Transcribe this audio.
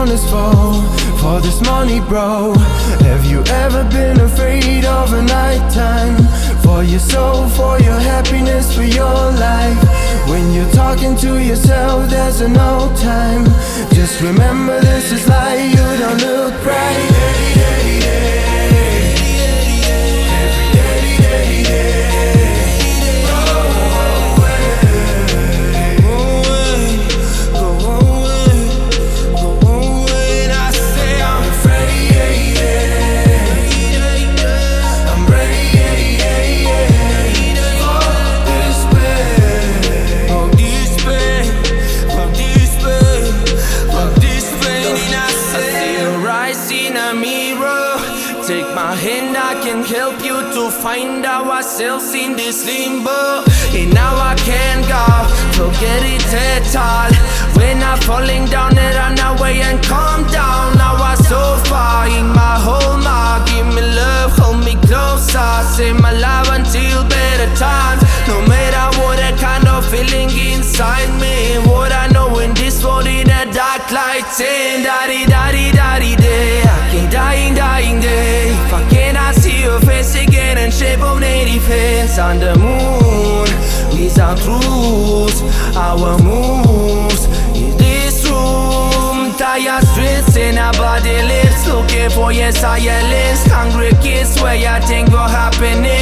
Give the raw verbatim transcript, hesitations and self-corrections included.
corners fall for this money, bro. Have you ever been afraid of a nighttime? For your soul, for your happiness, for your life. When you're talking to yourself, there's no time. Just remember this is life, you don't look right. Take my hand, I can help you to find ourselves in this limbo. And now I can't go, forget it at all. We're not falling down and run away and calm down. Now I'm so far in my home, give me love, hold me closer. Save my life until better times. No matter what that kind of feeling inside me, what I know in this world in the dark light, saying daddy, daddy, daddy, day. I can't dying, dying day. If I cannot see your face again in shape of native hands on the moon, these are truths, our moves in this room. Tired streets in our body lips, looking for yes, silence. Hungry kids, where you think will happen.